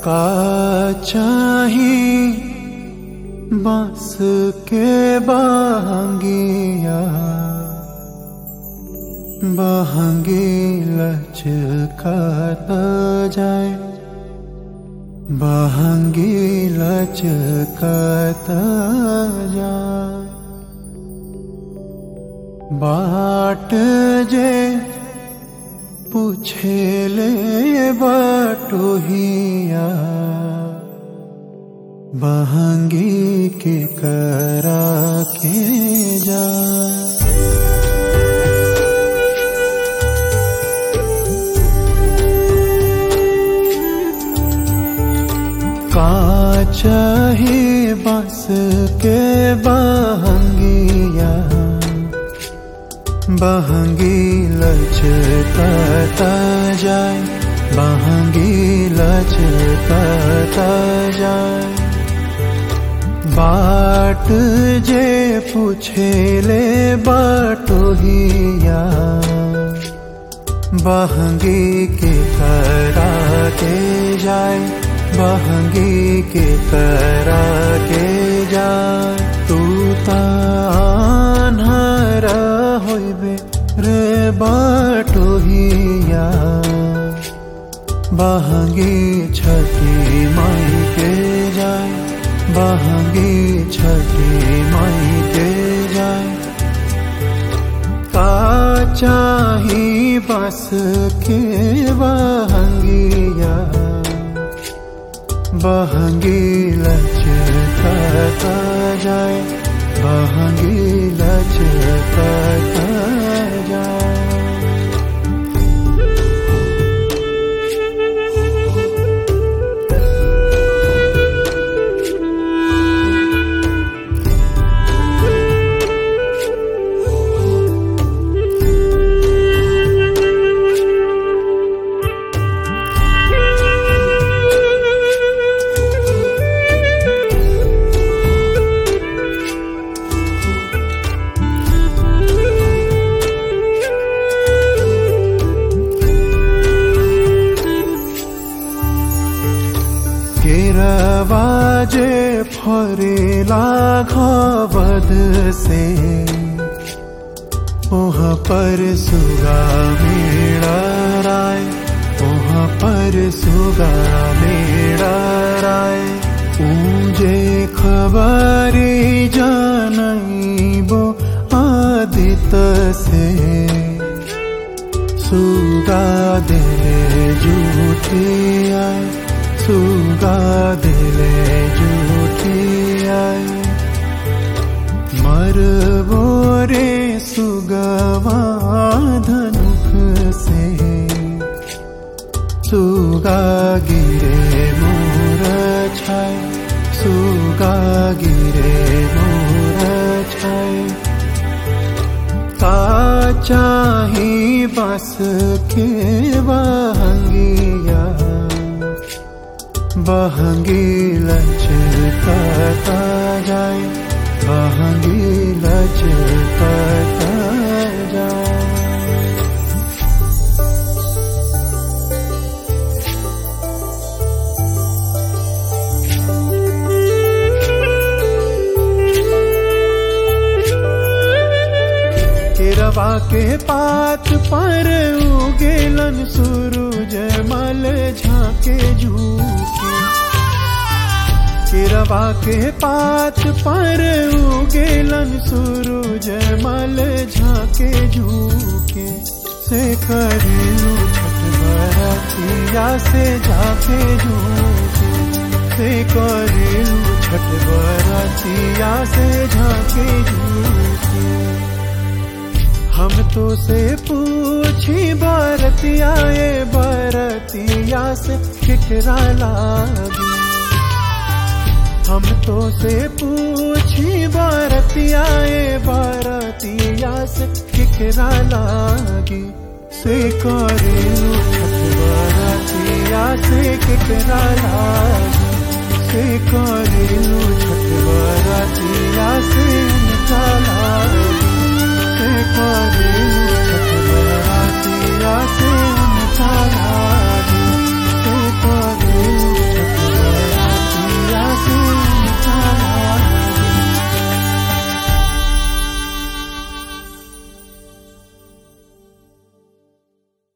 का चाही बांस के बहंगिया, बहंगी लचकत जाए, बहंगी लचकत जाए। बाट जे पूछेले बटोहिया, बहंगी के करा के जाए। का चाही बांस के बहंगिया, बहंगी लचकत जाए, बहंगी लचकत जाए। बाट जे पूछेले बटोहिया, बहंगी के करा के जाए, बहंगी के करा के जाए। तू तान्हर होइबे रे बटोहिया, बहंगी छठी माई के जाए, बहंगी छठी माई के जाए। का चाही बांस के बहंगिया, बहंगी लचकत जाए, बहंगी लचकत जाए। केरवाजे फरेला घबद से, वहाँ पर सुगा मेरा राय, वहाँ पर सुगा मेरा राय। ऊंजे खबरी जानइबो आदित से, सुगा दिले झूठी आए, सुगा दिले झूठी आए। मरबो रे सुगवा धनुख से, सुगा गिरे मोर छाए, सुगा गिरे मोर छाए। का चाही बांस के बहंगिया, बहंगी लचकत जाए, बहंगी लचकत जाए। केरवा के पात पर उगेलन सूरज मल झाके झूके, केरवा के पात पर उगेलन सूरज मल झाके झूके। से करेलू छठ बरतिया से जाके झूके, से करेलू छठ बरतिया से झाके झूके। हम तो से पूछी बरतिया ए बरतिया से केकरा लागी, हम तो से पूछी बरतिया ए बरतिया से केकरा लागी। से करेलू छठ बरतिया से केकरा लागी, से करेलू छठ